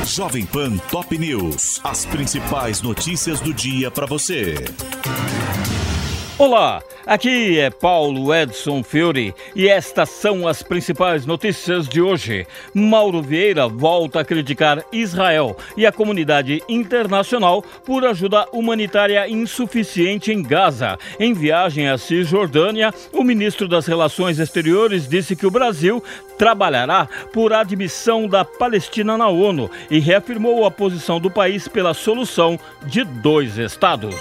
Jovem Pan Top News. As principais notícias do dia para você. Olá, aqui é Paulo Edson Fiore e estas são as principais notícias de hoje. Mauro Vieira volta a criticar Israel e a comunidade internacional por ajuda humanitária insuficiente em Gaza. Em viagem à Cisjordânia, o ministro das Relações Exteriores disse que o Brasil trabalhará por admissão da Palestina na ONU e reafirmou a posição do país pela solução de 2 estados.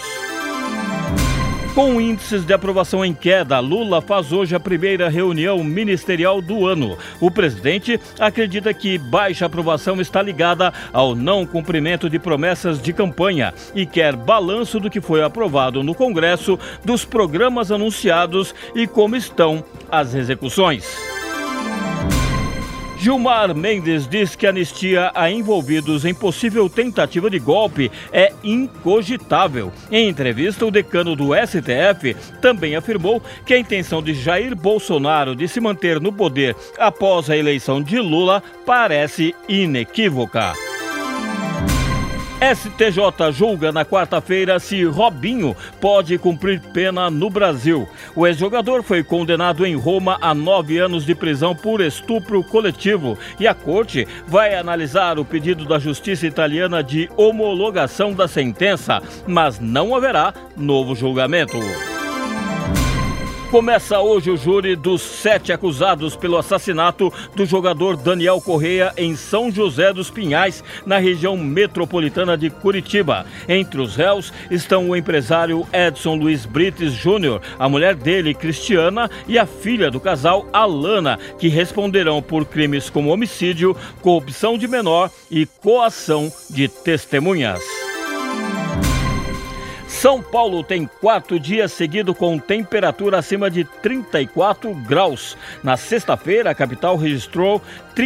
Com índices de aprovação em queda, Lula faz hoje a primeira reunião ministerial do ano. O presidente acredita que baixa aprovação está ligada ao não cumprimento de promessas de campanha e quer balanço do que foi aprovado no Congresso, dos programas anunciados e como estão as execuções. Gilmar Mendes diz que a anistia a envolvidos em possível tentativa de golpe é incogitável. Em entrevista, o decano do STF também afirmou que a intenção de Jair Bolsonaro de se manter no poder após a eleição de Lula parece inequívoca. STJ julga na quarta-feira se Robinho pode cumprir pena no Brasil. O ex-jogador foi condenado em Roma a 9 anos de prisão por estupro coletivo e a corte vai analisar o pedido da justiça italiana de homologação da sentença, mas não haverá novo julgamento. Começa hoje o júri dos 7 acusados pelo assassinato do jogador Daniel Correia em São José dos Pinhais, na região metropolitana de Curitiba. Entre os réus estão o empresário Edson Luiz Brites Júnior, a mulher dele, Cristiana, e a filha do casal, Alana, que responderão por crimes como homicídio, corrupção de menor e coação de testemunhas. São Paulo tem 4 dias seguidos com temperatura acima de 34 graus. Na sexta-feira, a capital registrou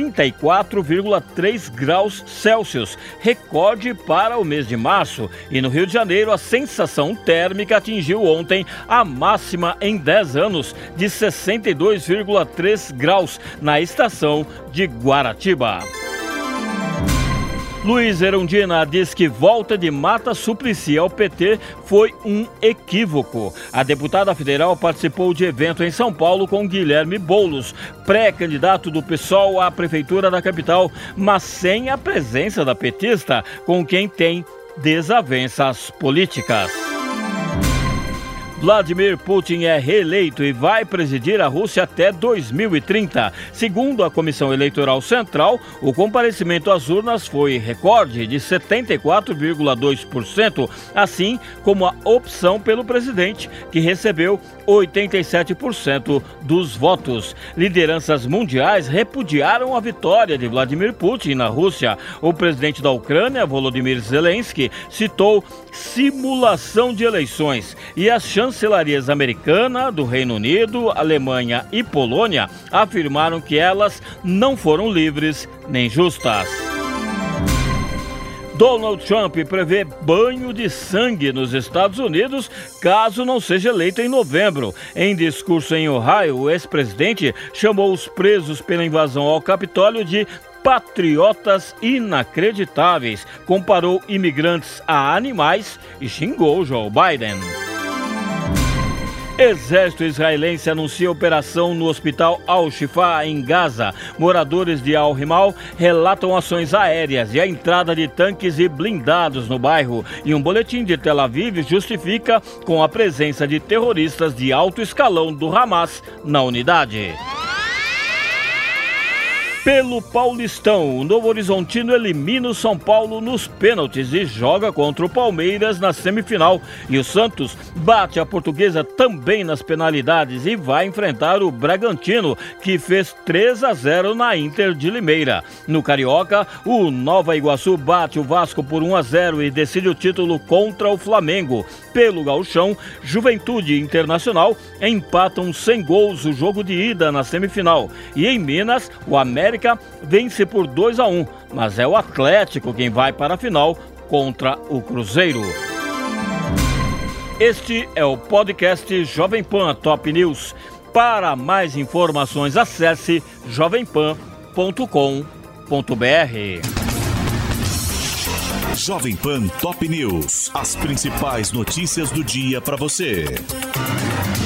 34,3 graus Celsius, recorde para o mês de março. E no Rio de Janeiro, a sensação térmica atingiu ontem a máxima em 10 anos, de 62,3 graus, na estação de Guaratiba. Luiz Erundina diz que volta de Marta Suplicy ao PT foi um equívoco. A deputada federal participou de evento em São Paulo com Guilherme Boulos, pré-candidato do PSOL à prefeitura da capital, mas sem a presença da petista, com quem tem desavenças políticas. Vladimir Putin é reeleito e vai presidir a Rússia até 2030. Segundo a Comissão Eleitoral Central, o comparecimento às urnas foi recorde de 74,2%, assim como a opção pelo presidente, que recebeu 87% dos votos. Lideranças mundiais repudiaram a vitória de Vladimir Putin na Rússia. O presidente da Ucrânia, Volodymyr Zelensky, citou simulação de eleições e as chancelarias americana, do Reino Unido, Alemanha e Polônia afirmaram que elas não foram livres nem justas. Donald Trump prevê banho de sangue nos Estados Unidos caso não seja eleito em novembro. Em discurso em Ohio, o ex-presidente chamou os presos pela invasão ao Capitólio de patriotas inacreditáveis, comparou imigrantes a animais e xingou Joe Biden. Exército israelense anuncia operação no hospital Al-Shifa, em Gaza. Moradores de Al-Rimal relatam ações aéreas e a entrada de tanques e blindados no bairro. E um boletim de Tel Aviv justifica com a presença de terroristas de alto escalão do Hamas na unidade. Pelo Paulistão, o Novo Horizontino elimina o São Paulo nos pênaltis e joga contra o Palmeiras na semifinal. E o Santos bate a Portuguesa também nas penalidades e vai enfrentar o Bragantino, que fez 3-0 na Inter de Limeira. No Carioca, o Nova Iguaçu bate o Vasco por 1-0 e decide o título contra o Flamengo. Pelo Gauchão, Juventude e Internacional empatam sem gols o jogo de ida na semifinal. E em Minas, o América vence por 2-1, mas é o Atlético quem vai para a final contra o Cruzeiro. Este é o podcast Jovem Pan Top News. Para mais informações, acesse jovempan.com.br. Jovem Pan Top News. As principais notícias do dia para você.